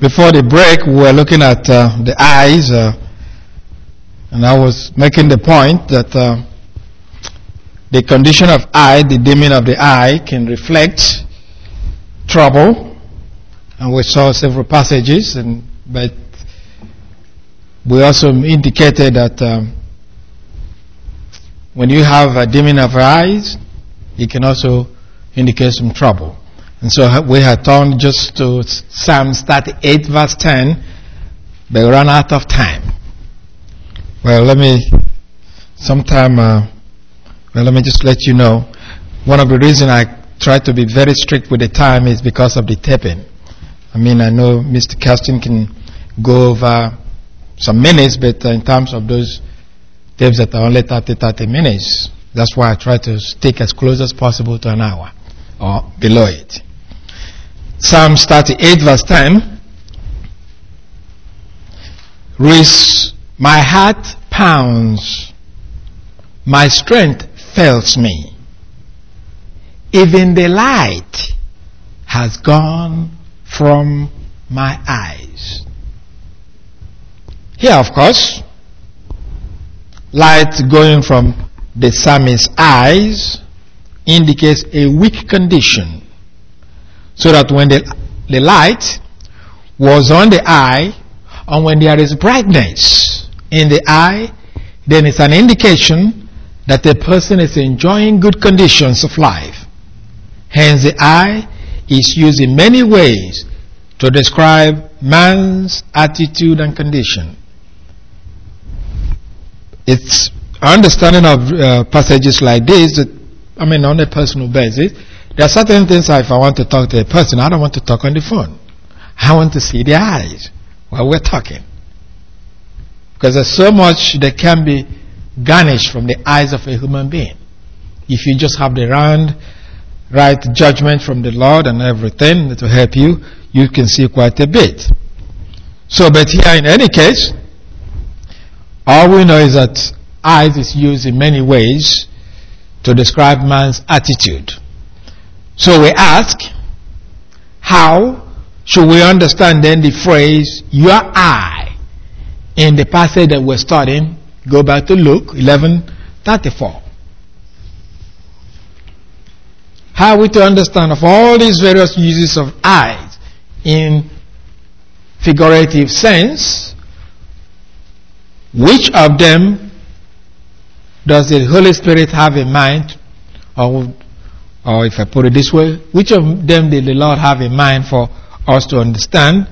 Before the break, we were looking at the eyes, and I was making the point that the condition of eye, the dimming of the eye, can reflect trouble, and we saw several passages, but we also indicated that when you have a dimming of eyes, it can also indicate some trouble. And so we had turned just to Psalms 38 verse 10, but we ran out of time. Well, let me just let you know. One of the reasons I try to be very strict with the time is because of the taping. I know Mr. Caston can go over some minutes, but in terms of those tapes that are only 30 minutes, that's why I try to stick as close as possible to an hour or below it. Psalms 38 verse 10 reads, "My heart pounds, my strength fails me. Even the light has gone from my eyes." Here, of course, light going from the psalmist's eyes indicates a weak condition. So that when the light was on the eye, and when there is brightness in the eye, then it's an indication that the person is enjoying good conditions of life. Hence, the eye is used in many ways to describe man's attitude and condition. It's understanding of passages like this that, on a personal basis, there are certain things if I want to talk to a person, I don't want to talk on the phone. I want to see their eyes while we're talking. Because there's so much that can be garnished from the eyes of a human being. If you just have the right judgment from the Lord and everything to help you, you can see quite a bit. So, but here in any case, all we know is that eyes is used in many ways to describe man's attitude. So we ask, how should we understand then the phrase, your eye, in the passage that we're studying? Go back to Luke 11:34. How are we to understand of all these various uses of eyes in figurative sense? Which of them does the Holy Spirit have in mind? Or if I put it this way, which of them did the Lord have in mind for us to understand?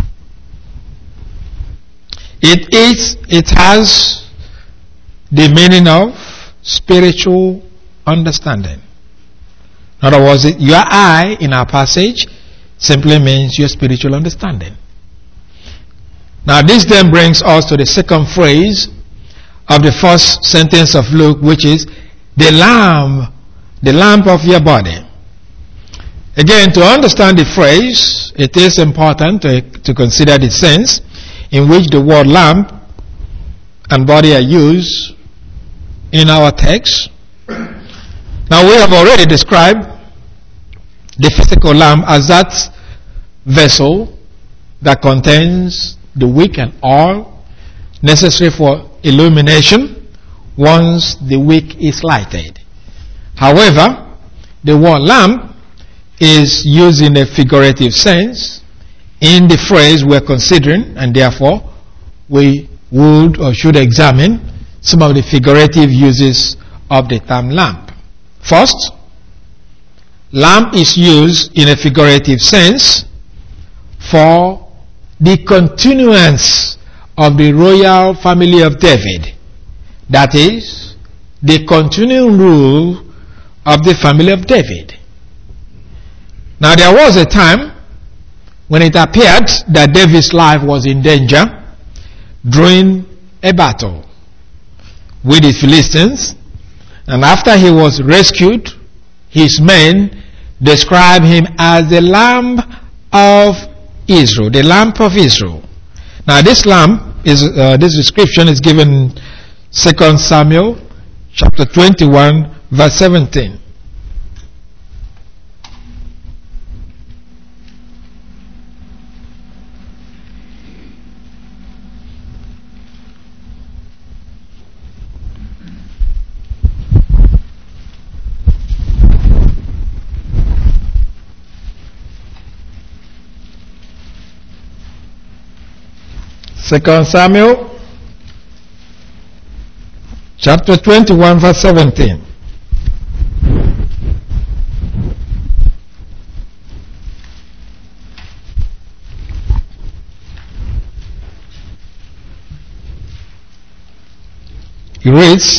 It has the meaning of spiritual understanding. In other words, your eye in our passage simply means your spiritual understanding. Now this then brings us to the second phrase of the first sentence of Luke, which is the lamp of your body. Again, to understand the phrase, it is important to consider the sense in which the word lamp and body are used in our text. Now, we have already described the physical lamp as that vessel that contains the wick and oil necessary for illumination once the wick is lighted. However, the word lamp is used in a figurative sense in the phrase we're considering, and therefore we would or should examine some of the figurative uses of the term lamp. First, lamp is used in a figurative sense for the continuance of the royal family of David. That is, the continuing rule of the family of David. Now there was a time when it appeared that David's life was in danger during a battle with the Philistines, and after he was rescued, his men described him as the lamp of Israel, the lamp of Israel. Now this lamp this description is given in 2 Samuel chapter 21 verse 17. 2 Samuel chapter 21 verse 17. He reads,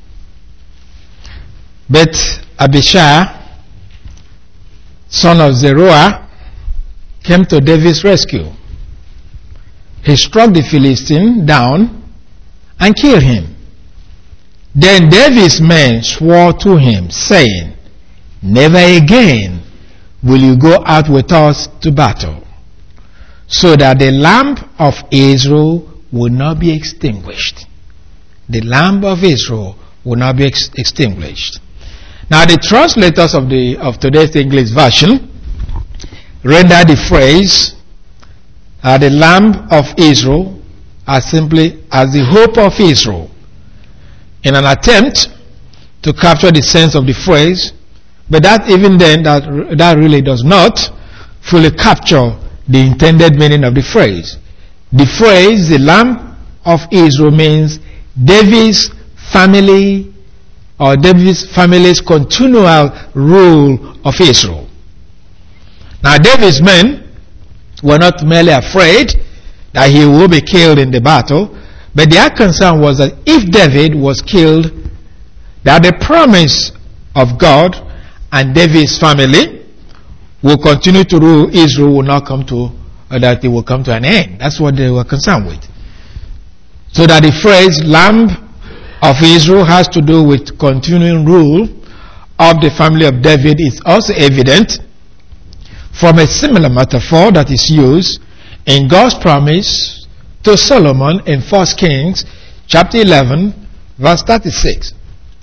"But Abishai, son of Zeruiah, came to David's rescue. He struck the Philistine down and killed him. Then David's men swore to him, saying, 'Never again will you go out with us to battle,' so that the lamp of Israel will not be extinguished." The lamp of Israel will not be extinguished. Now the translators of today's English version render the phrase the lamp of Israel as simply as the hope of Israel, in an attempt to capture the sense of the phrase, but that even then that really does not fully capture the intended meaning of the phrase. The phrase the lamp of Israel means David's family, or David's family's continual rule of Israel. Now David's men were not merely afraid that he would be killed in the battle, but their concern was that if David was killed, that the promise of God and David's family will continue to rule Israel will not come to, or that it will come to an end. That's what they were concerned with. So that the phrase lamp of Israel has to do with continuing rule of the family of David is also evident from a similar metaphor that is used in God's promise to Solomon in 1 Kings chapter 11 verse 36.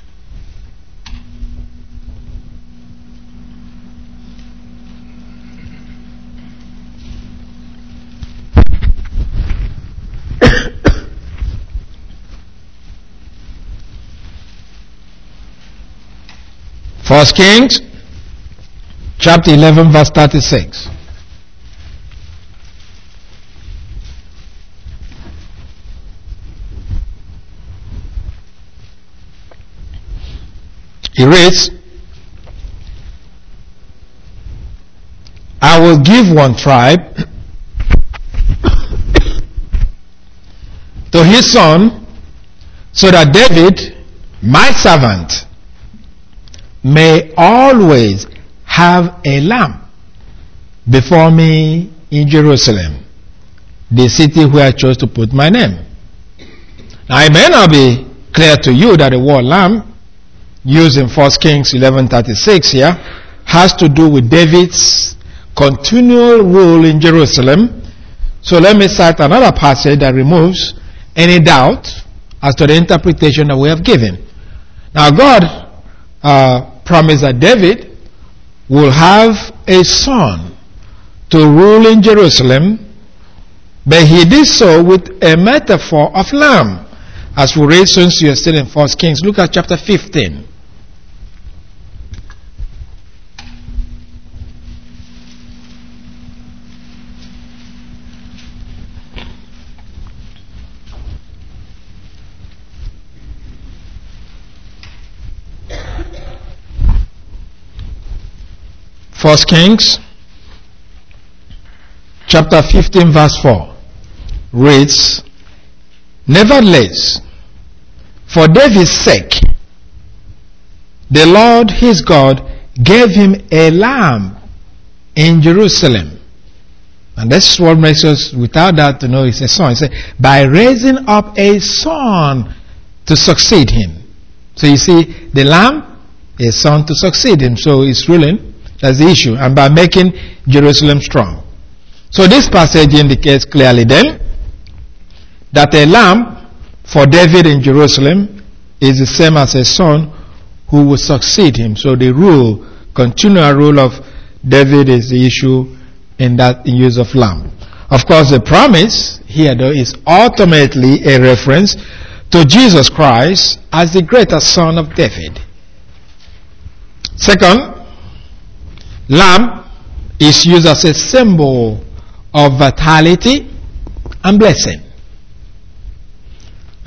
First Kings chapter 11 verse 36. He reads, "I will give one tribe to his son, so that David, my servant, may always have a lamp before me in Jerusalem, the city where I chose to put my name." Now it may not be clear to you that the word lamp used in 1 Kings 11:36 here has to do with David's continual rule in Jerusalem. So let me cite another passage that removes any doubt as to the interpretation that we have given. Now God promised that David will have a son to rule in Jerusalem, but he did so with a metaphor of lamb. As we read, since you are still in 1 Kings, look at chapter 15. First Kings chapter 15 verse 4 reads, "Nevertheless, for David's sake, the Lord his God gave him a lamb in Jerusalem." And this is what makes us, without that, to know it's a son. He said, by raising up a son to succeed him. So you see, the lamb, a son to succeed him. So he's ruling. That's the issue. And by making Jerusalem strong. So this passage indicates clearly then that a lamp for David in Jerusalem is the same as a son who will succeed him. So the rule, continual rule of David is the issue in use of lamp. Of course, the promise here though is ultimately a reference to Jesus Christ as the greater son of David. Second, lamp is used as a symbol of vitality and blessing.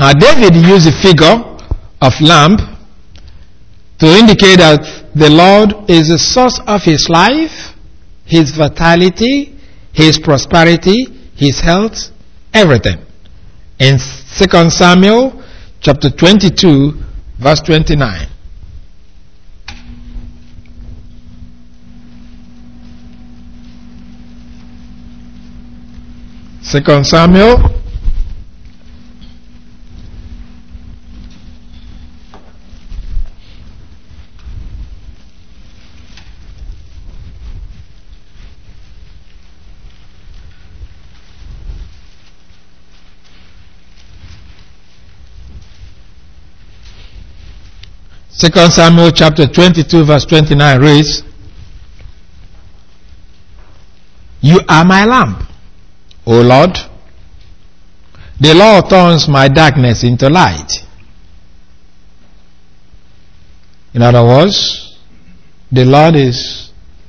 Now David used the figure of lamb to indicate that the Lord is the source of his life, his vitality, his prosperity, his health, everything. In 2 Samuel chapter 22 verse 29. 2 Samuel chapter 22 verse 29 reads, "You are my lamp, O Lord. The Lord turns my darkness into light." In other words, the Lord is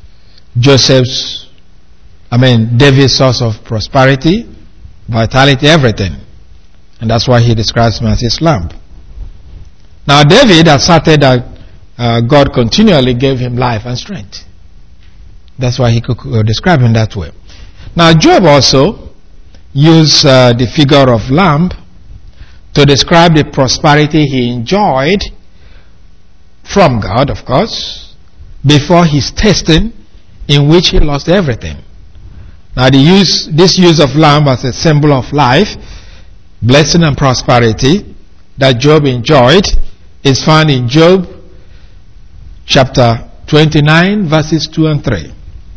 David's source of prosperity, vitality, everything. And that's why he describes him as his lamp. Now David asserted that God continually gave him life and strength. That's why he could describe him that way. Now Job also used the figure of lamb to describe the prosperity he enjoyed from God, of course, before his testing, in which he lost everything. Now this use of lamb as a symbol of life, blessing and prosperity that Job enjoyed is found in Job chapter 29 verses 2 and 3.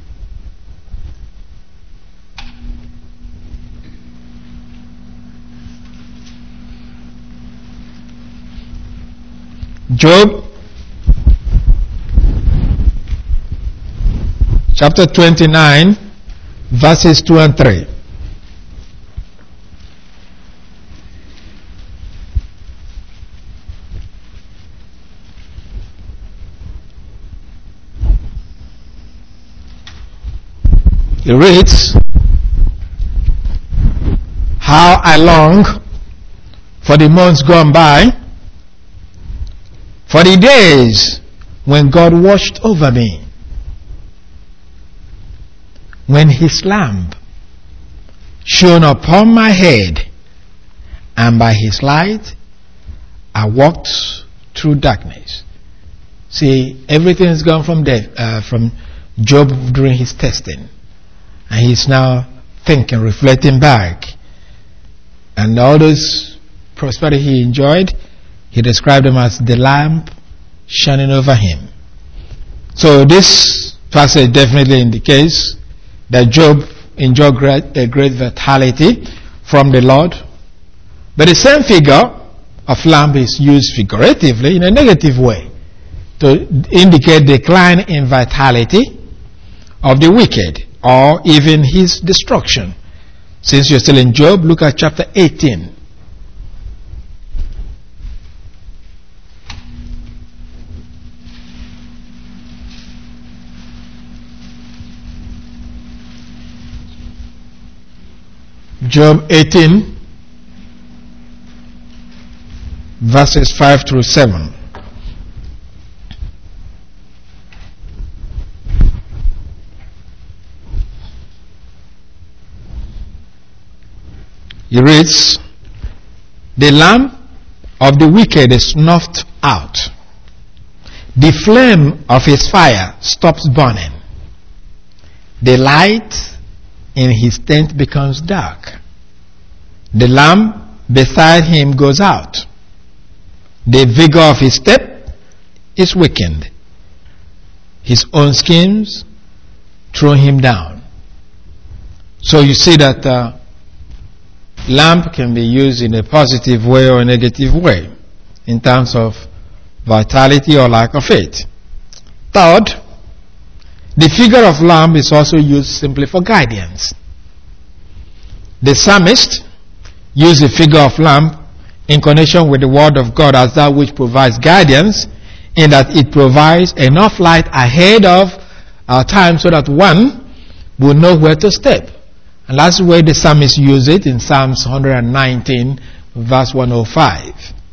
Job chapter 29 verses 2 and 3. It reads, "How I long for the months gone by, for the days when God watched over me, when his lamp shone upon my head, and by his light I walked through darkness." See, everything has gone from Job during his testing. And he's now thinking, reflecting back. And all those prosperity he enjoyed, he described them as the lamp shining over him. So this passage definitely indicates that Job enjoyed a great vitality from the Lord. But the same figure of lamp is used figuratively in a negative way to indicate decline in vitality of the wicked, or even his destruction. Since you're still in Job, look at chapter 18. Job 18 verses 5 through 7. He reads, "The lamp of the wicked is snuffed out. The flame of his fire stops burning. The light in his tent becomes dark. The lamp beside him goes out. The vigor of his step is weakened. His own schemes throw him down." So you see that lamp can be used in a positive way or a negative way in terms of vitality or lack of it. Third, the figure of lamp is also used simply for guidance. The psalmist used the figure of lamp in connection with the word of God as that which provides guidance, in that it provides enough light ahead of our time so that one will know where to step. And that's the way the psalmist used it in Psalms 119 verse 105.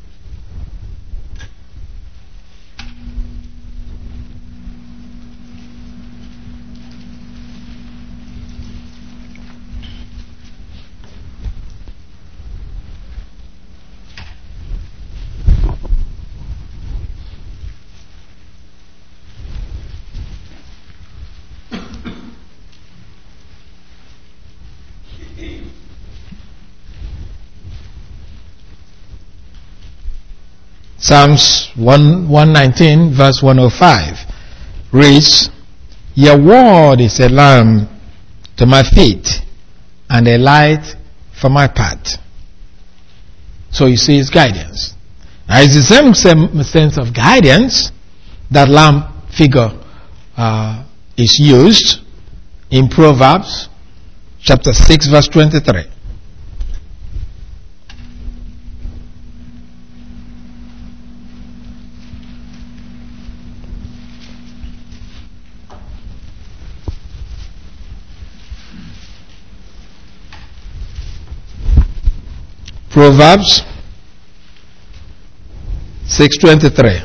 Psalms 119 verse 105 reads, Your word is a lamp to my feet and a light for my path. So you see, it's guidance. Now it's the same sense of guidance that lamp figure is used in Proverbs chapter 6 verse 23. Proverbs 6:23.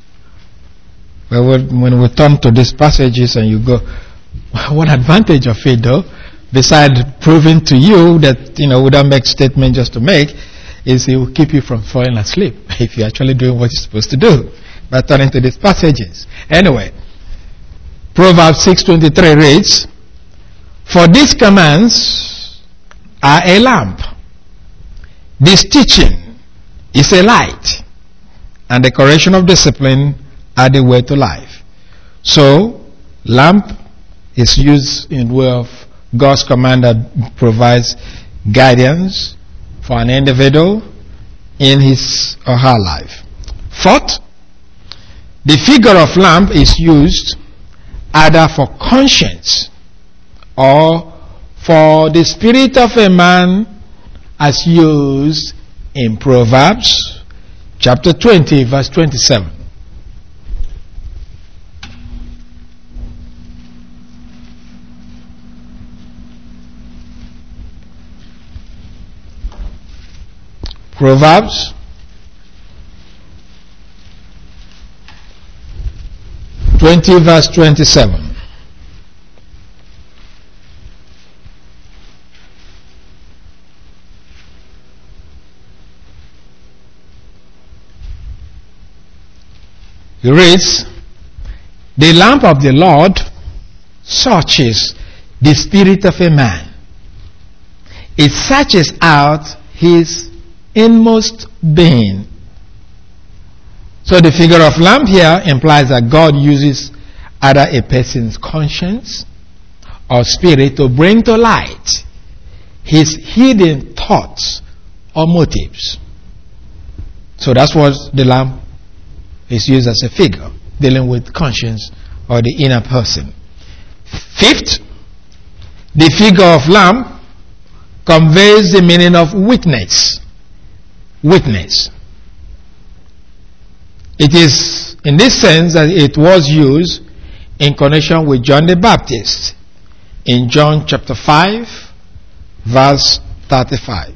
When we turn to these passages and you go, what advantage of it though, besides proving to you that, we don't make statement just to make, is it will keep you from falling asleep if you're actually doing what you're supposed to do by turning to these passages. Anyway, Proverbs 6:23 reads, For these commands are a lamp. This teaching is a light, and the correction of discipline are the way to life. So, lamp is used in way of God's command that provides guidance for an individual in his or her life. Fourth, the figure of lamp is used either for conscience or for the spirit of a man, as used in Proverbs chapter 20 verse 27. Proverbs 20 verse 27. He reads, The lamp of the Lord searches the spirit of a man. It searches out his inmost being. So the figure of lamp here implies that God uses either a person's conscience or spirit to bring to light his hidden thoughts or motives. So that's what the lamp is used as a figure, dealing with conscience or the inner person. Fifth, the figure of lamp conveys the meaning of witness. Witness. It is in this sense that it was used in connection with John the Baptist in John chapter 5 verse 35.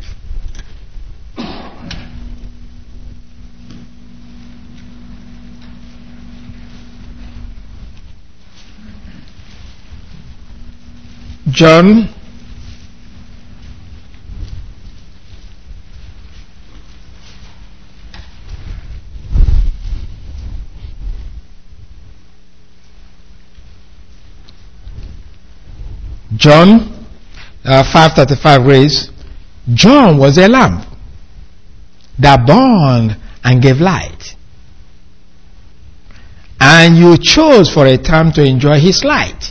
John John 5:35 reads, John was a lamp that burned and gave light, and you chose for a time to enjoy his light.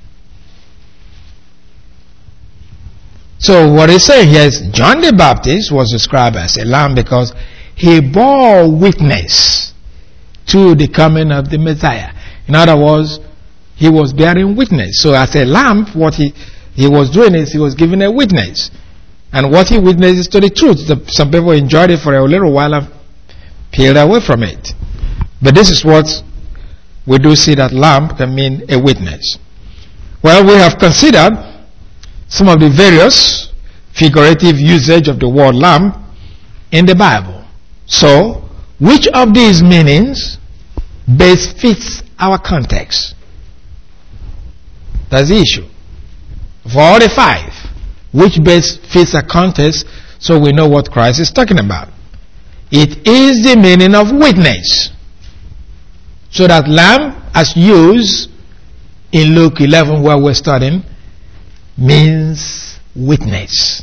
So what he's saying here is John the Baptist was described as a lamp because he bore witness to the coming of the Messiah. In other words, he was bearing witness. So as a lamp, what he was doing is he was giving a witness. And what he witnesses to the truth. Some people enjoyed it for a little while and peeled away from it. But this is what we do see, that lamp can mean a witness. Well, we have considered some of the various figurative usage of the word lamp in the Bible. So, which of these meanings best fits our context? That's the issue. For all the five, which best fits our context so we know what Christ is talking about? It is the meaning of witness. So that lamb, as used in Luke 11 where we're studying, means witness.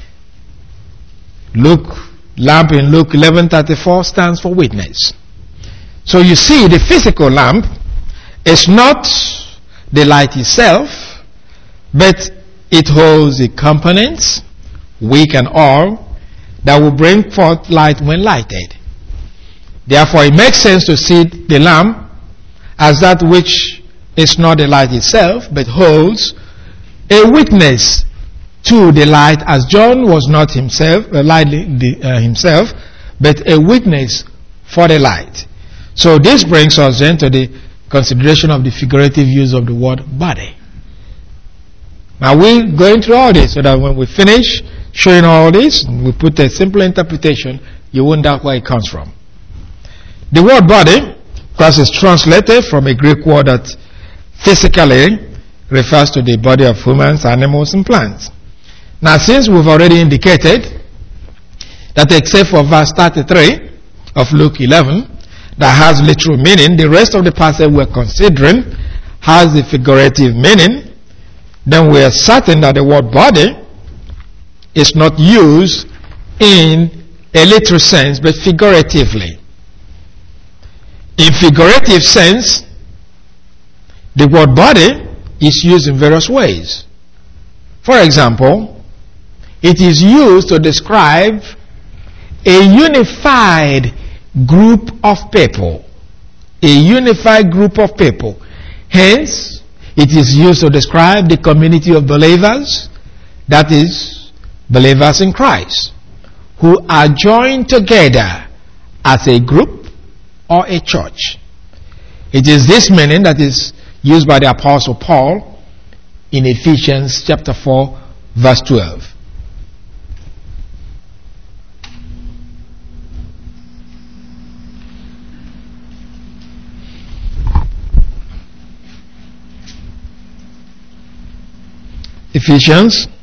Lamp in Luke 11:34 stands for witness. So you see, the physical lamp is not the light itself, but it holds the components, wick and oil, that will bring forth light when lighted. Therefore, it makes sense to see the lamp as that which is not the light itself, but holds a witness to the light, as John was not himself, himself, but a witness for the light. So this brings us then to the consideration of the figurative use of the word body. Now we're going through all this so that when we finish showing all this, we put a simple interpretation, you won't doubt where it comes from. The word body, because it's translated from a Greek word that physically refers to the body of humans, animals, and plants. Now, since we've already indicated that except for verse 33 of Luke 11, that has literal meaning, the rest of the passage we're considering has the figurative meaning, then we are certain that the word body is not used in a literal sense, but figuratively. In figurative sense, the word body is used in various ways. For example, it is used to describe a unified group of people. A unified group of people. Hence, it is used to describe the community of believers, that is, believers in Christ, who are joined together as a group or a church. It is this meaning that is used by the Apostle Paul in Ephesians chapter 4, verse 12. Ephesians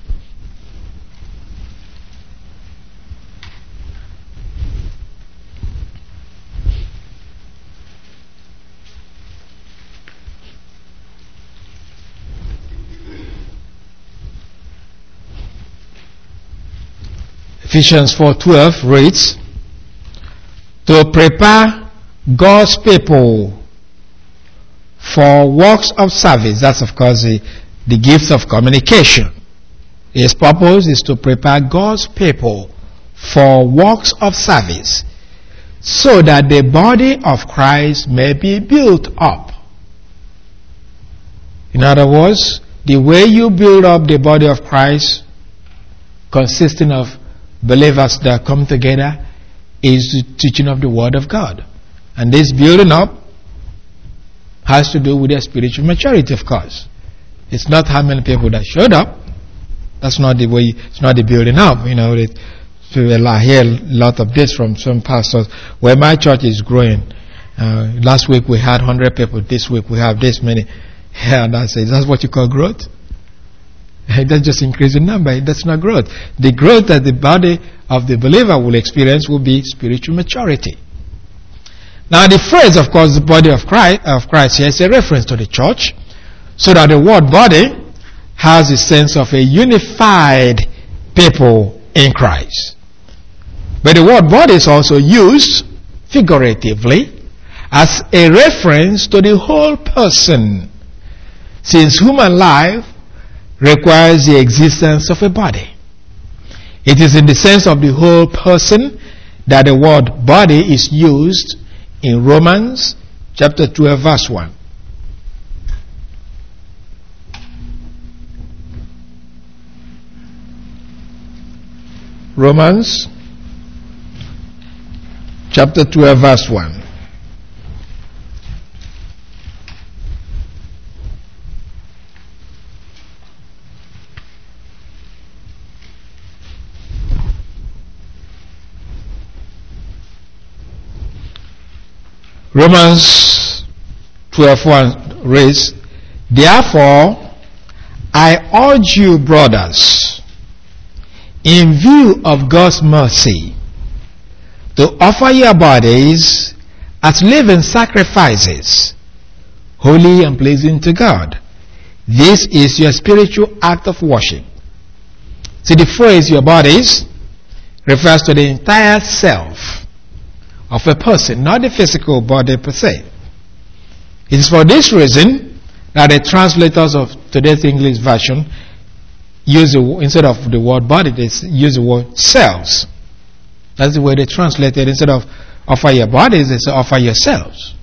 Ephesians 4:12 reads, to prepare God's people for works of service. That's of course the gift of communication. His purpose is to prepare God's people for works of service, so that the body of Christ may be built up. In other words, the way you build up the body of Christ, consisting of believers that come together, is the teaching of the Word of God. And this building up has to do with their spiritual maturity, of course. It's not how many people that showed up. That's not the way, it's not the building up. You know, I hear a lot of this from some pastors. Where my church is growing. Last week we had 100 people. This week we have this many. And I say, that's what you call growth? That's just increasing number. That's not growth. The growth that the body of the believer will experience will be spiritual maturity. Now the phrase, of course, the body of Christ here is a reference to the church, so that the word body has a sense of a unified people in Christ. But the word body is also used figuratively as a reference to the whole person, since human life requires the existence of a body. It is in the sense of the whole person that the word body is used in Romans chapter 12 verse 1. Romans chapter 12 verse 1. Romans 12:1 reads, "Therefore, I urge you, brothers, in view of God's mercy, to offer your bodies as living sacrifices, holy and pleasing to God. This is your spiritual act of worship." See, the phrase "your bodies" refers to the entire self of a person, not the physical body per se. It is for this reason that the translators of today's English version use instead of the word body, they use the word selves. That's the way they translate it. Instead of offer your bodies, they say offer yourselves.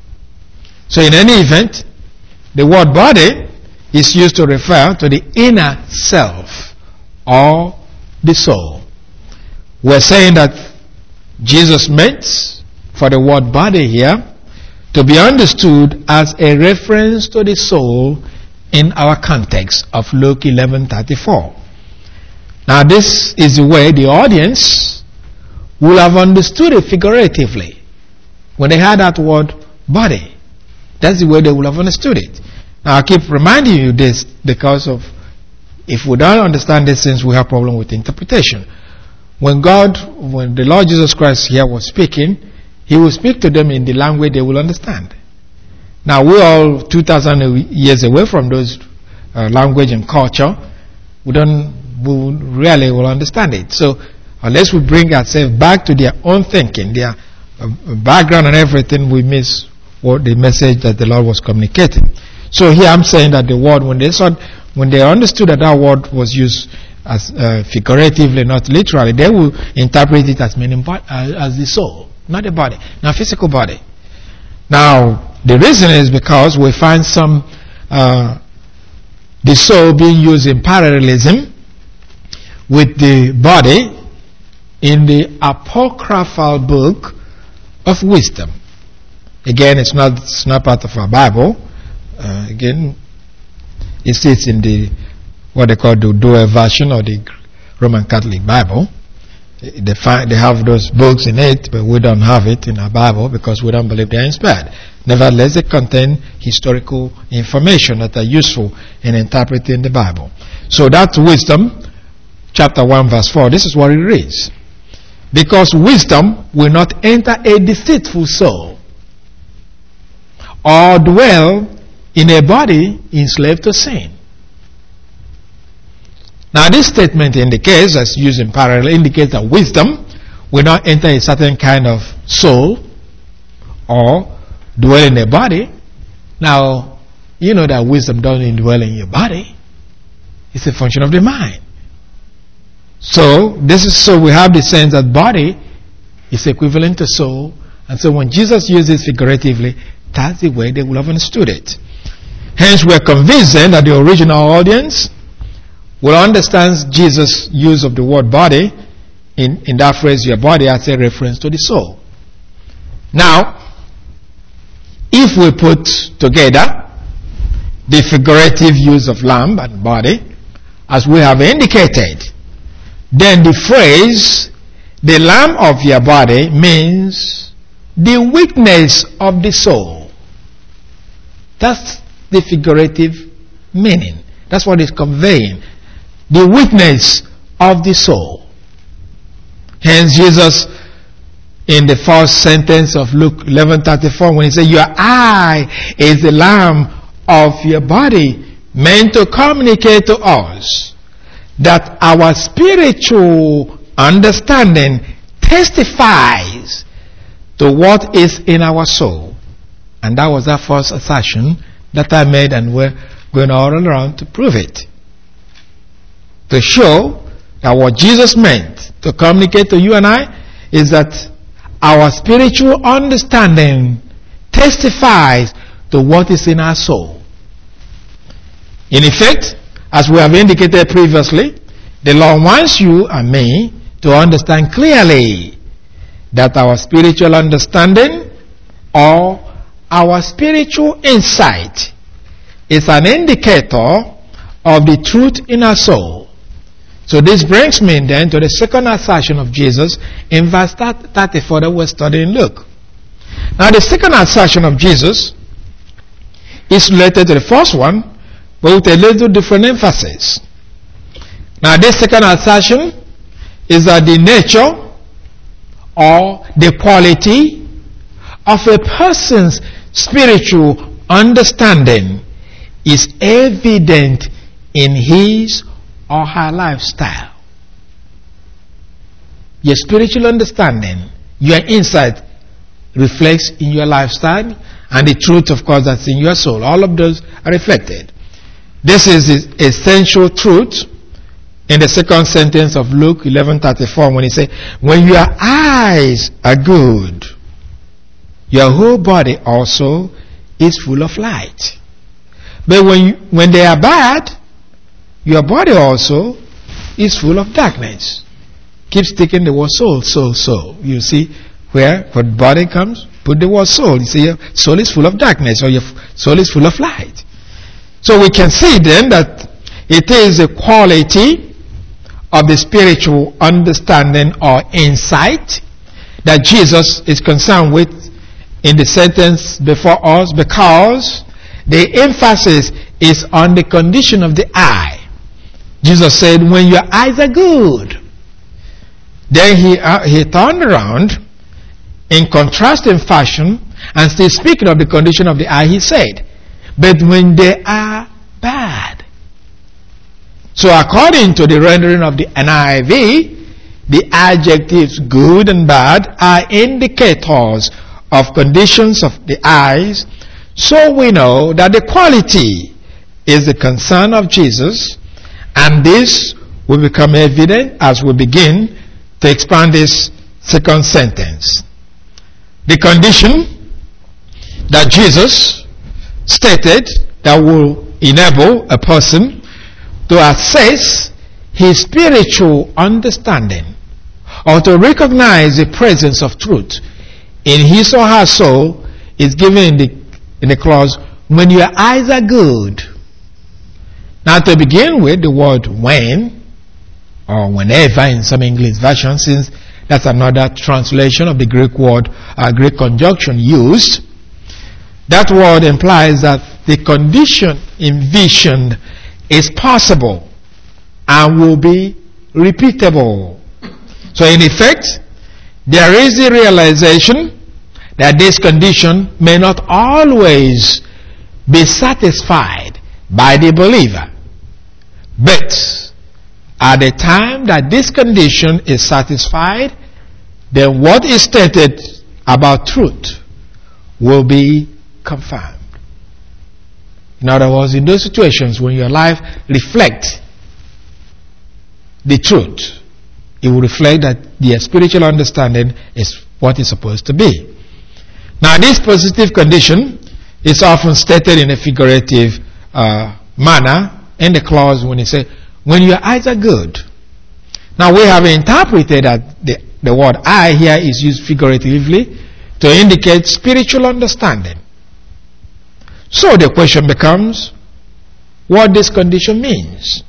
So in any event, the word body is used to refer to the inner self or the soul. We're saying that Jesus meant for the word body here to be understood as a reference to the soul in our context of Luke 11:34. Now this is the way the audience will have understood it figuratively. When they heard that word body, that's the way they will have understood it. Now I keep reminding you this because of if we don't understand these things, we have problem with interpretation. When the Lord Jesus Christ here was speaking, He will speak to them in the language they will understand. Now we're all 2,000 years away from those language and culture. We rarely will understand it. So unless we bring ourselves back to their own thinking, their background and everything, we miss what the message that the Lord was communicating. So here I'm saying that the word, when they understood that word was used as figuratively, not literally, they will interpret it as meaning as the soul, not the body, not physical body. Now the reason is because we find the soul being used in parallelism with the body in the apocryphal book of wisdom. Again, it's not part of our Bible. Again, it sits in what they call the Douay version or the Roman Catholic Bible. They have those books in it, but we don't have it in our Bible because we don't believe they're inspired. Nevertheless, they contain historical information that are useful in interpreting the Bible. So that's Wisdom, chapter 1, verse 4. This is what it reads. "Because wisdom will not enter a deceitful soul, or dwell in a body enslaved to sin." Now this statement indicates, as used in parallel, indicates that wisdom will not enter a certain kind of soul or dwell in a body. Now, you know that wisdom doesn't dwell in your body. It's a function of the mind. So we have the sense that body is equivalent to soul, and so when Jesus uses figuratively, that's the way they will have understood it. Hence, we're convinced then that the original audience will understand Jesus' use of the word body in that phrase, your body, as a reference to the soul. Now, if we put together the figurative use of lamb and body, as we have indicated, then the phrase, the lamb of your body, means the weakness of the soul. That's the figurative meaning. That's what it's conveying. The weakness of the soul. Hence Jesus, in the first sentence of Luke 11:34, when he said, "Your eye is the lamb of your body," meant to communicate to us that our spiritual understanding testifies to what is in our soul. And that was our first assertion that I made, and we're going all around to prove it. To show that what Jesus meant to communicate to you and I is that our spiritual understanding testifies to what is in our soul. In effect, as we have indicated previously, the Lord wants you and me to understand clearly that our spiritual understanding or our spiritual insight is an indicator of the truth in our soul. So this brings me then to the second assertion of Jesus in verse 34 that we're studying Luke. Now the second assertion of Jesus is related to the first one, but with a little different emphasis. Now this second assertion is that the nature or the quality of a person's spiritual understanding is evident in his or her lifestyle. Your spiritual understanding, your insight reflects in your lifestyle, and the truth, of course, that's in your soul. All of those are reflected. This is the essential truth in the second sentence of Luke 11:34 when he says, when your eyes are good, your whole body also is full of light. But when they are bad, your body also is full of darkness. Keep sticking the word soul, soul, soul. You see where body comes, put the word soul. You see your soul is full of darkness, or your soul is full of light. So we can see then that it is a quality of the spiritual understanding or insight that Jesus is concerned with in the sentence before us, because the emphasis is on the condition of the eye. Jesus said, when your eyes are good. Then he turned around in contrasting fashion and still speaking of the condition of the eye, he said, but when they are bad. So according to the rendering of the NIV, the adjectives good and bad are indicators of conditions of the eyes. So we know that the quality is the concern of Jesus, and this will become evident as we begin to expand this second sentence. The condition that Jesus stated that will enable a person to assess his spiritual understanding or to recognize the presence of truth in his or her soul is given in the clause, when your eyes are good. Now to begin with, the word when, or whenever in some English versions, since that's another translation of the Greek word, Greek conjunction used, that word implies that the condition envisioned is possible and will be repeatable. So in effect, there is the realization that this condition may not always be satisfied by the believer. But at the time that this condition is satisfied, then what is stated about truth will be confirmed. In other words, in those situations when your life reflects the truth, it will reflect that the spiritual understanding is what it's supposed to be. Now, this positive condition is often stated in a figurative manner in the clause when it says, when your eyes are good. Now, we have interpreted that the word eye here is used figuratively to indicate spiritual understanding. So the question becomes, what this condition means.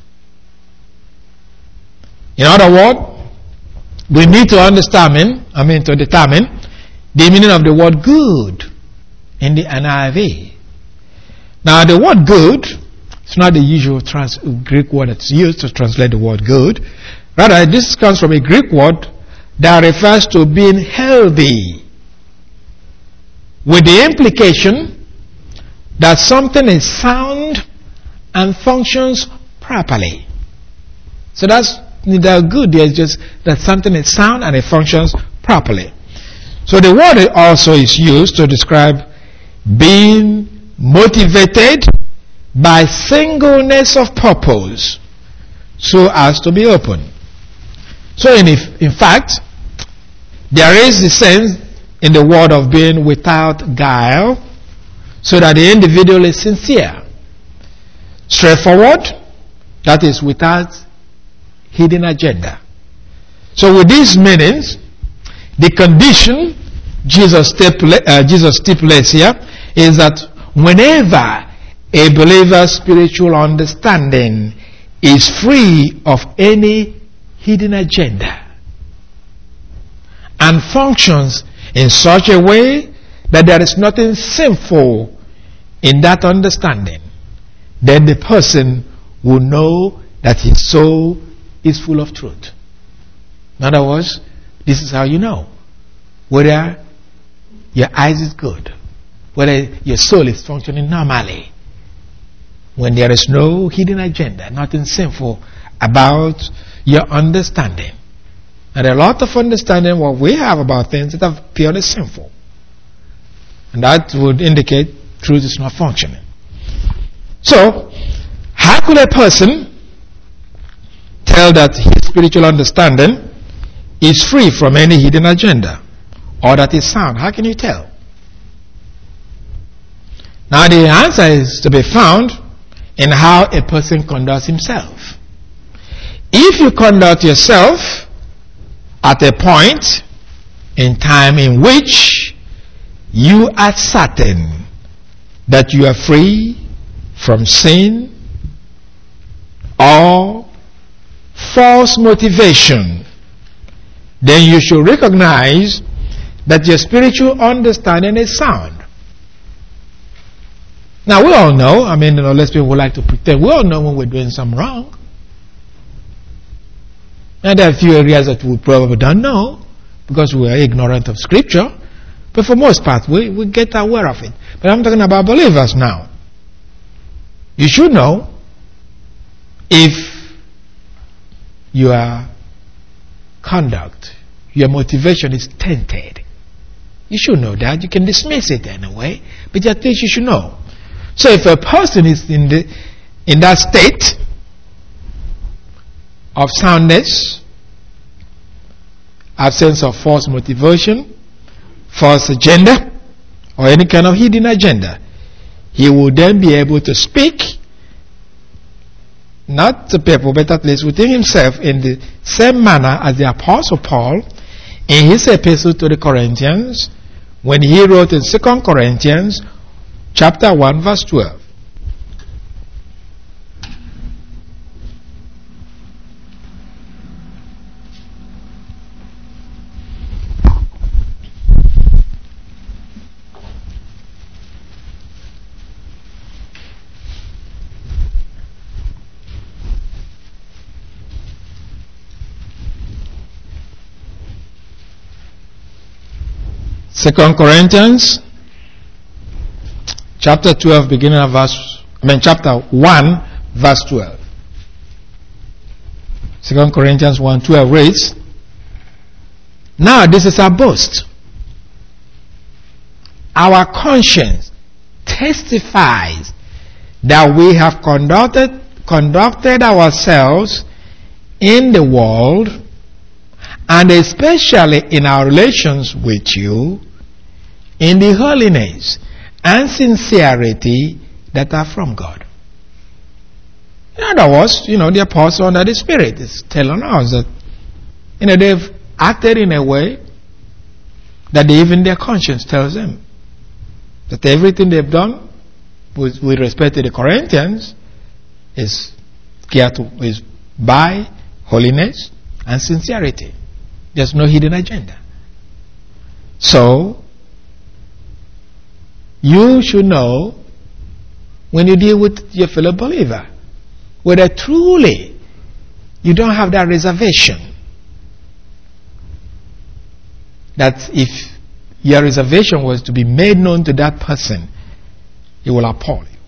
In other words, we need to determine the meaning of the word good in the NIV. Now the word good, it's not the usual Greek word that's used to translate the word good. Rather, this comes from a Greek word that refers to being healthy, with the implication that something is sound and functions properly. So that's neither good, there's just that something is sound and it functions properly. So the word also is used to describe being motivated by singleness of purpose so as to be open. So in fact, there is the sense in the word of being without guile, so that the individual is sincere, straightforward, that is without hidden agenda. So with these meanings, the condition Jesus stipulates here is that whenever a believer's spiritual understanding is free of any hidden agenda and functions in such a way that there is nothing sinful in that understanding, then the person will know that his soul is full of truth. In other words, this is how you know whether your eyes is good, whether your soul is functioning normally, when there is no hidden agenda, nothing sinful about your understanding. And there are a lot of understanding what we have about things that are purely sinful. And that would indicate truth is not functioning. So, how could a person tell that his spiritual understanding is free from any hidden agenda, or that is sound? How can you tell? Now the answer is to be found in how a person conducts himself. If you conduct yourself at a point in time in which you are certain that you are free from sin or false motivation, then you should recognize that your spiritual understanding is sound. Now we all know, unless people would like to pretend, we all know when we're doing something wrong. And there are a few areas that we probably don't know because we are ignorant of Scripture. But for most part, we get aware of it. But I'm talking about believers now. You should know if your conduct, your motivation is tainted. You should know that. You can dismiss it anyway, but at least you should know. So if a person is in that state of soundness, absence of false motivation, false agenda, or any kind of hidden agenda, he will then be able to speak, not to people, but at least within himself, in the same manner as the Apostle Paul, in his epistle to the Corinthians, when he wrote in 2 Corinthians, chapter 1, verse 12. 2 Corinthians chapter 12, beginning of chapter 1, verse 12. 2 Corinthians 1:12 reads, "Now this is our boast. Our conscience testifies that we have conducted ourselves in the world, and especially in our relations with you, in the holiness and sincerity that are from God." In other words, the apostle under the Spirit is telling us that, they've acted in a way that even their conscience tells them that everything they've done with respect to the Corinthians is by holiness and sincerity. There's no hidden agenda. So, you should know when you deal with your fellow believer whether truly you don't have that reservation, that if your reservation was to be made known to that person, it will appall you.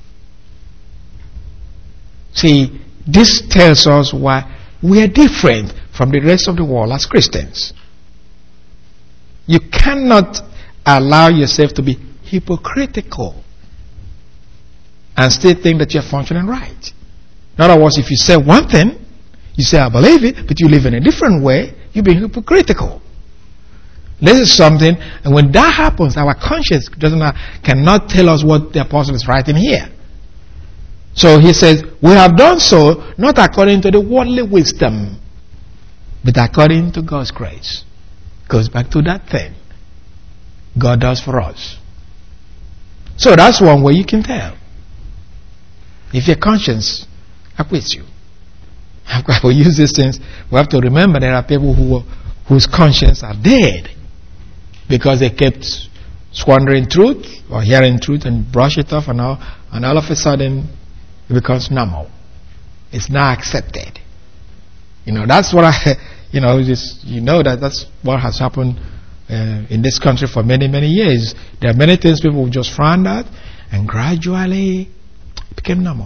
See, this tells us why we are different from the rest of the world as Christians. You cannot allow yourself to be hypocritical and still think that you're functioning right. In other words, if you say one thing, you say I believe it, but you live in a different way, you're being hypocritical. This is something, and when that happens, our conscience cannot tell us what the apostle is writing here. So he says, we have done so not according to the worldly wisdom, but according to God's grace. Goes back to that thing God does for us. So that's one way you can tell if your conscience acquits you. We use these things. We have to remember there are people whose conscience are dead because they kept squandering truth or hearing truth and brush it off, and all of a sudden it becomes normal. It's now accepted. That's what that's what has happened in this country for many, many years. There are many things people just frowned at, and gradually it became normal.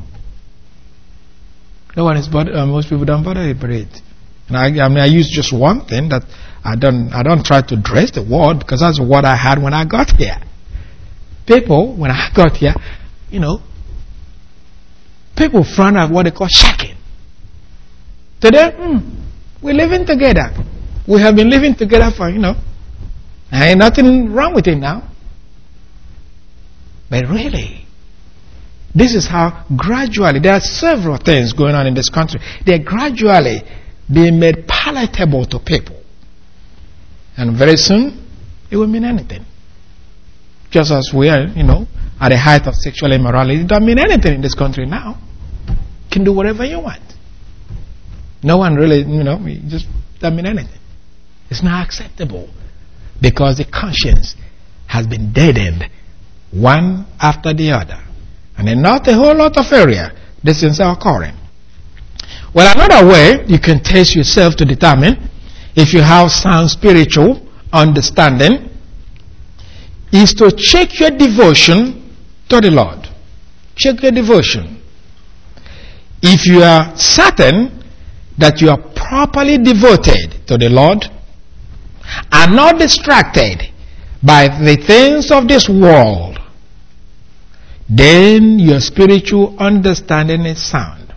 No one is most people don't bother about it. And I use just one thing that I don't try to dress the word, because that's what I had when I got here. People, when I got here, people frown at what they call shacking. Today, we're living together. We have been living together for, ain't nothing wrong with it now. But really, this is how gradually, there are several things going on in this country. They're gradually being made palatable to people. And very soon, it will mean anything. Just as we are, at the height of sexual immorality, it doesn't mean anything in this country now. You can do whatever you want. No one really, it just doesn't mean anything. It's not acceptable because the conscience has been deadened one after the other. And in not a whole lot of area, these things are occurring. Well, another way you can test yourself to determine if you have sound spiritual understanding is to check your devotion to the Lord. Check your devotion. If you are certain that you are properly devoted to the Lord and not distracted by the things of this world, then your spiritual understanding is sound.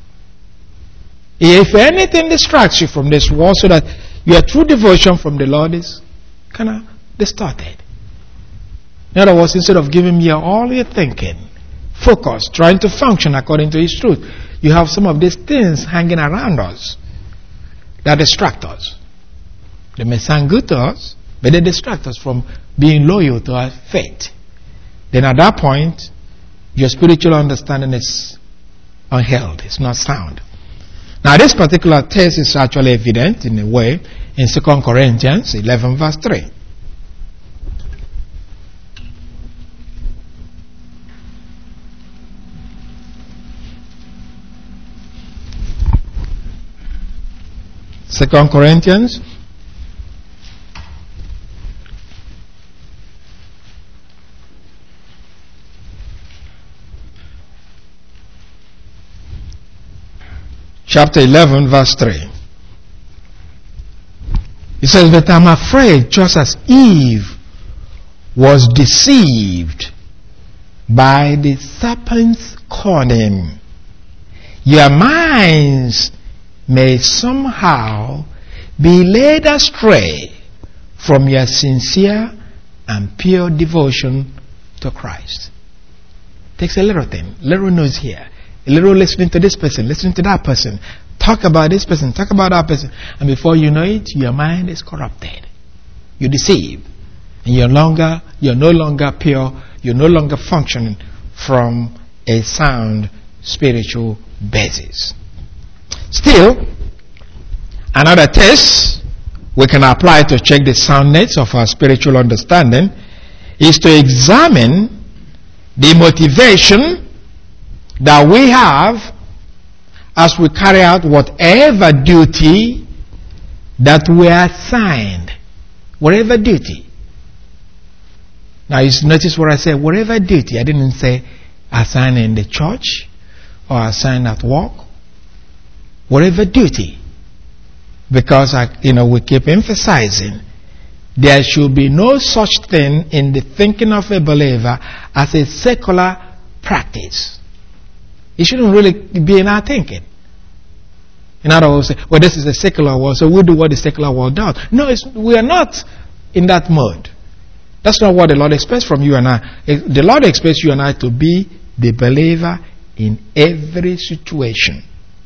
If anything distracts you from this world, so that your true devotion from the Lord is kind of distorted. In other words, instead of giving me all your thinking, focus, trying to function according to His truth, you have some of these things hanging around us that distract us. They may sound good to us, but they distract us from being loyal to our faith. Then at that point, your spiritual understanding is unheld. It's not sound. Now, this particular test is actually evident in a way in 2 Corinthians 11 verse 3. Second Corinthians chapter 11 verse 3. It says, "But I'm afraid, just as Eve was deceived by the serpent's cunning, your minds may somehow be led astray from your sincere and pure devotion to Christ." Takes a little thing, little news here, a little listening to this person, listening to that person, talk about this person, talk about that person, and before you know it, your mind is corrupted. You're deceived, and you're no longer pure. You're no longer functioning from a sound spiritual basis. Still, another test we can apply to check the soundness of our spiritual understanding is to examine the motivation that we have as we carry out whatever duty that we are assigned. Whatever duty. Now, you notice what I said, whatever duty. I didn't say assigned in the church or assigned at work. Whatever duty. Because we keep emphasizing there should be no such thing in the thinking of a believer as a secular practice. It shouldn't really be in our thinking. In other words, well, this is a secular world, so we'll do what the secular world does. No, we are not in that mode. That's not what the Lord expects from you and I. The Lord expects you and I to be the believer in every situation.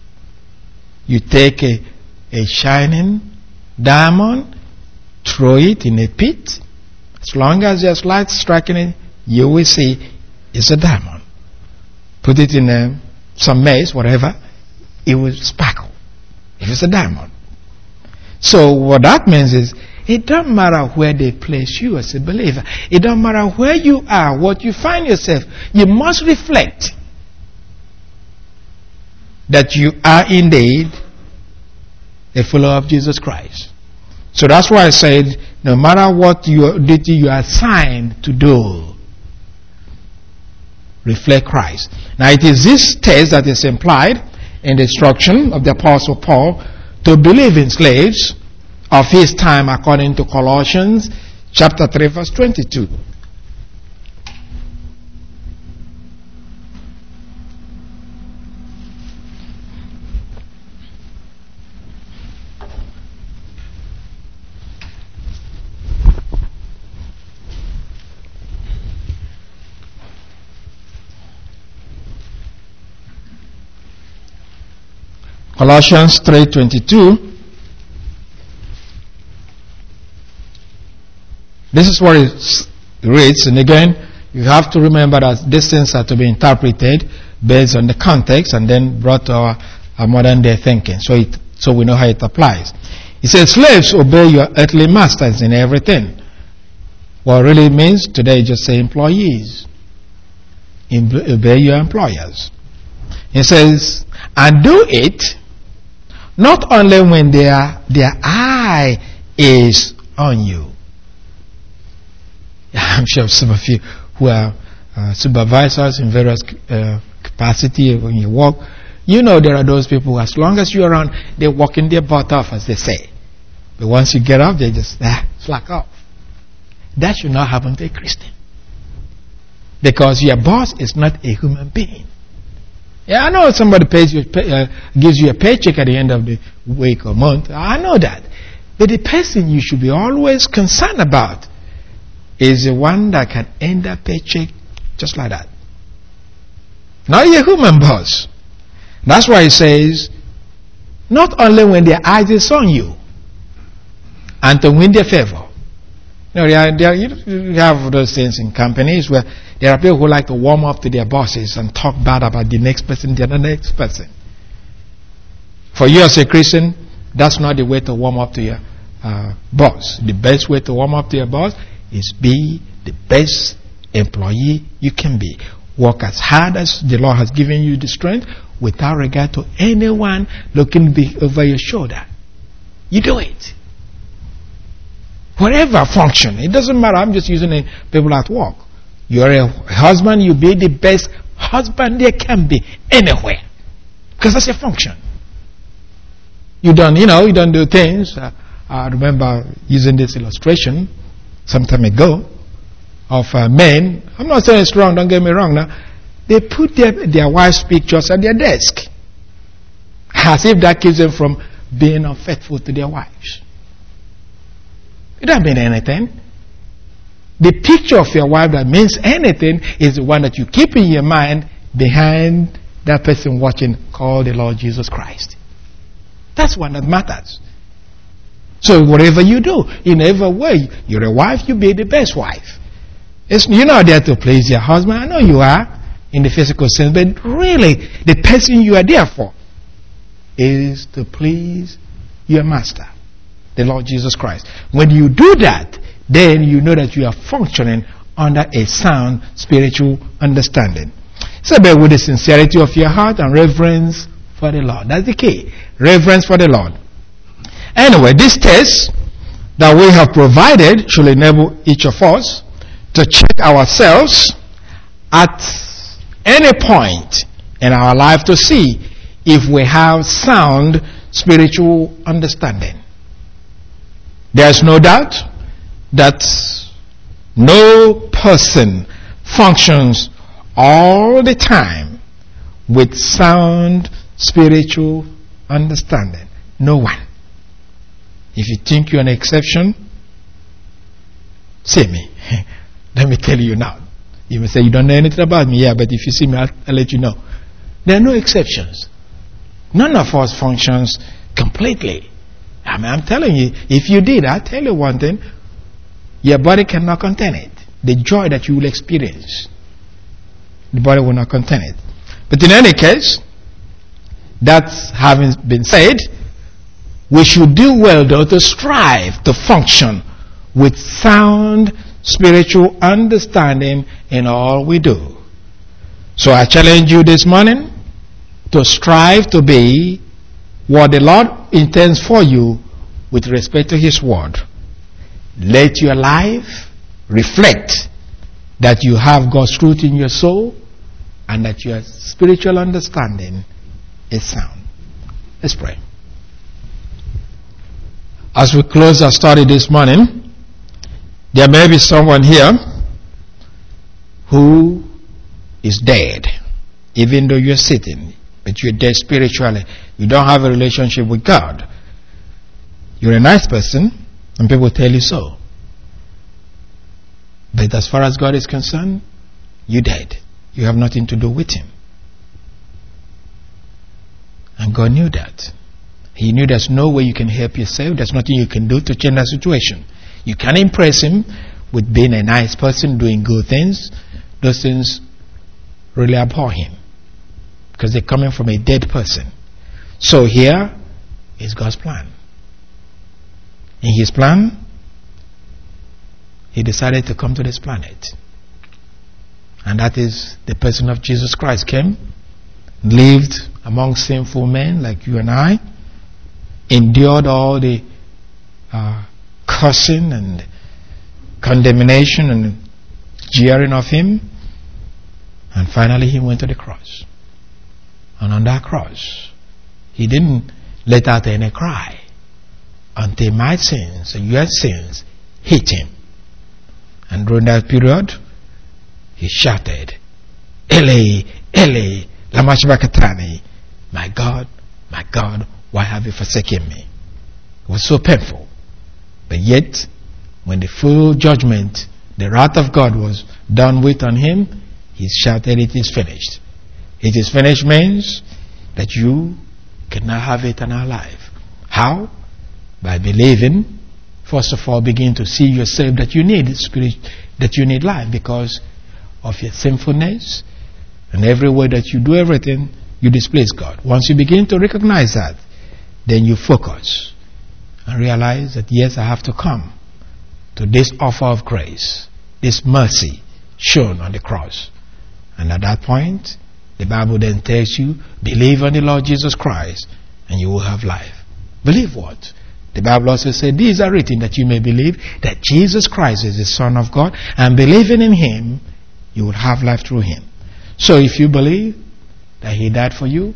You take a shining diamond, throw it in a pit. As long as there's light striking it, you will see it's a diamond. Put it in some maize, whatever, it will sparkle. If it's a diamond. So what that means is, It doesn't matter where they place you as a believer. It doesn't matter where you are, what you find yourself. You must reflect that you are indeed a follower of Jesus Christ. So that's why I said, no matter what duty you are assigned to do, reflect Christ. Now it is this test that is implied in the instruction of the Apostle Paul to believing slaves of his time, according to Colossians chapter 3 verse 22. Colossians 3:22. This is what it reads, and again, you have to remember that these things are to be interpreted based on the context and then brought to our modern day thinking, so we know how it applies. It says, slaves, obey your earthly masters in everything. What it really means today, just say employees. Obey your employers. It says, and do it not only when their eye is on you. I'm sure some of you who are supervisors in various capacity when you work, you know there are those people who, as long as you're around, they're walking their butt off, as they say. But once you get off, they just slack off. That should not happen to a Christian. Because your boss is not a human being. Yeah, I know somebody gives you a paycheck at the end of the week or month. I know that. But the person you should be always concerned about is the one that can end that paycheck just like that. Not your human boss. That's why it says, not only when their eyes is on you, and to win their favor. You have those things in companies where there are people who like to warm up to their bosses and talk bad about the next person, the next person. For you as a Christian, that's not the way to warm up to your boss. The best way to warm up to your boss is be the best employee you can be. Work as hard as the Lord has given you the strength without regard to anyone looking over your shoulder. You do it. Whatever function, it doesn't matter. I'm just using people at work. You're a husband, you be the best husband there can be anywhere. Because that's your function. You don't do things. I remember using this illustration some time ago of men. I'm not saying it's wrong, don't get me wrong now. They put their wives' pictures at their desk. As if that keeps them from being unfaithful to their wives. It doesn't mean anything. The picture of your wife that means anything is the one that you keep in your mind behind that person watching, called the Lord Jesus Christ. That's one that matters. So whatever you do, in every way, you're a wife, you be the best wife. You're not there to please your husband. I know you are in the physical sense, but really the person you are there for is to please your master, the Lord Jesus Christ. When you do that, then you know that you are functioning under a sound spiritual understanding. So, but with the sincerity of your heart and reverence for the Lord. That's the key. Reverence for the Lord. Anyway, this test that we have provided should enable each of us to check ourselves at any point in our life to see if we have sound spiritual understanding. There's no doubt that no person functions all the time with sound spiritual understanding. No one. If you think you're an exception, see me. Let me tell you now. You may say you don't know anything about me. Yeah, but if you see me, I'll let you know. There are no exceptions. None of us functions completely. I mean, I'm telling you, if you did, I'll tell you one thing. Your body cannot contain it. The joy that you will experience, the body will not contain it. But in any case, that's having been said, we should do well though to strive to function with sound spiritual understanding in all we do. So I challenge you this morning to strive to be what the Lord intends for you with respect to His Word. Let your life reflect that you have God's truth in your soul and that your spiritual understanding is sound. Let's pray. As we close our study this morning, there may be someone here who is dead, even though you're sitting, but you're dead spiritually. You don't have a relationship with God. You're a nice person, and people tell you so. But as far as God is concerned, you're dead. You have nothing to do with Him. And God knew that. He knew there's no way you can help yourself. There's nothing you can do to change that situation. You can't impress Him with being a nice person, doing good things. Those things really abhor Him, because they're coming from a dead person. So here is God's plan. In His plan, He decided to come to this planet. And that is the person of Jesus Christ came, lived among sinful men like you and I, endured all the cursing and condemnation and jeering of Him, and finally He went to the cross. And on that cross, He didn't let out any cry until my sins and your sins hit Him. And during that period, He shouted, Eli, Eli, lama sabachthani, my God, why have you forsaken me? It was so painful. But yet, when the full judgment, the wrath of God was done with on Him, He shouted, it is finished. It is finished means that you cannot have eternal life. How? By believing. First of all, begin to see yourself that you need spirit, that you need life because of your sinfulness, and every way that you do everything, you displease God. Once you begin to recognize that, then you focus and realize that yes, I have to come to this offer of grace, this mercy shown on the cross. And at that point, the Bible then tells you, believe on the Lord Jesus Christ and you will have life. Believe what? The Bible also says, these are written that you may believe that Jesus Christ is the Son of God, and believing in Him, you will have life through Him. So if you believe that He died for you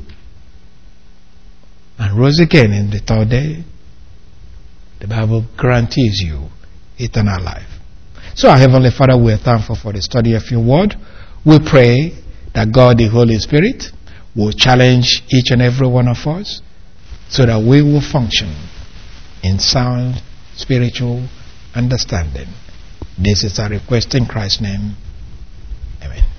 and rose again in the third day, the Bible guarantees you eternal life. So our Heavenly Father, we are thankful for the study of your word. We pray that God, the Holy Spirit, will challenge each and every one of us so that we will function in sound spiritual understanding. This is our request in Christ's name. Amen.